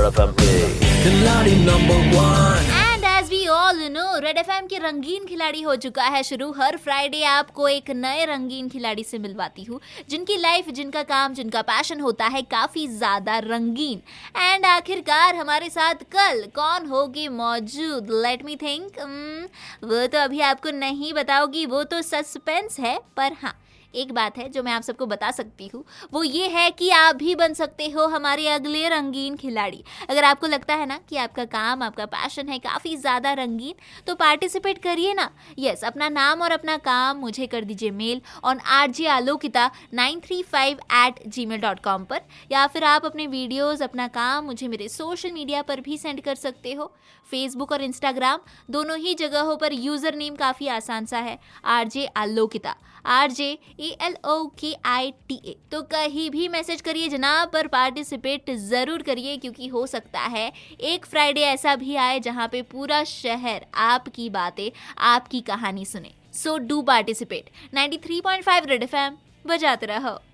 FM पे खिलाड़ी नंबर 1। And as we all know, red FM के रंगीन खिलाड़ी हो चुका है शुरू। हर फ्राइडे आपको एक नए रंगीन खिलाड़ी से मिलवाती हूँ, जिनकी लाइफ, जिनका काम, जिनका पैशन होता है काफी ज्यादा रंगीन। एंड आखिरकार हमारे साथ कल कौन होगी मौजूद? Let me think. वो तो अभी आपको नहीं बताओगी, वो तो सस्पेंस है। पर हाँ, एक बात है जो मैं आप सबको बता सकती हूँ, वो ये है कि आप भी बन सकते हो हमारे अगले रंगीन खिलाड़ी। अगर आपको लगता है ना कि आपका काम, आपका पैशन है काफ़ी ज़्यादा रंगीन, तो पार्टिसिपेट करिए ना। यस, अपना नाम और अपना काम मुझे कर दीजिए मेल ऑन rjalokita935@gmail.com पर, या फिर आप अपने वीडियोज़, अपना काम मुझे मेरे सोशल मीडिया पर भी सेंड कर सकते हो। फेसबुक और इंस्टाग्राम दोनों ही जगहों पर यूज़र नेम काफ़ी आसान सा है, RJALOKITA, RJALOKITA। तो कहीं भी मैसेज करिए जनाब, पर पार्टिसिपेट ज़रूर करिए, क्योंकि हो सकता है एक फ्राइडे ऐसा भी आए जहाँ पे पूरा शहर आपकी बातें, आपकी कहानी सुने। So do participate. 93.5 red FM बजाते रहो।